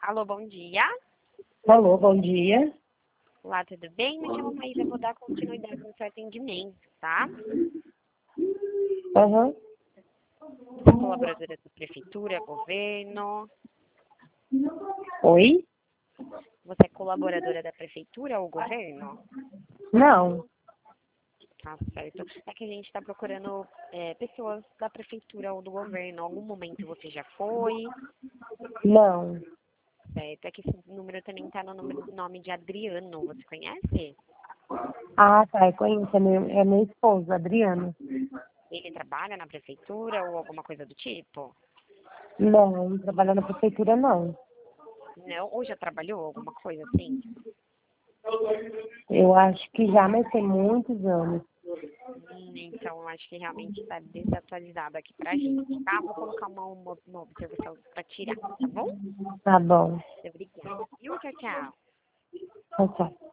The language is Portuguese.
Alô, bom dia. Alô, bom dia. Olá, tudo bem? Me chamo Maísa, vou dar continuidade no seu atendimento, tá? Aham. Você é colaboradora da prefeitura, governo? Oi? Você é colaboradora da prefeitura ou governo? Não, Tá certo. É que a gente está procurando pessoas da prefeitura ou do governo. Em algum momento você já foi, não. certo? É que esse número também está no nome de Adriano. Você conhece? Ah, tá, eu conheço, é meu esposo, Adriano. Ele trabalha na prefeitura ou alguma coisa do tipo? Não trabalha na prefeitura, não. Não? Ou já trabalhou alguma coisa assim? Eu acho que já, mas tem muitos anos. Então, acho que realmente está desatualizado aqui pra gente, tá? Vou colocar uma observação para tirar, tá bom? Tá bom. Obrigada. E o tchau, tchau. Tchau, tchau.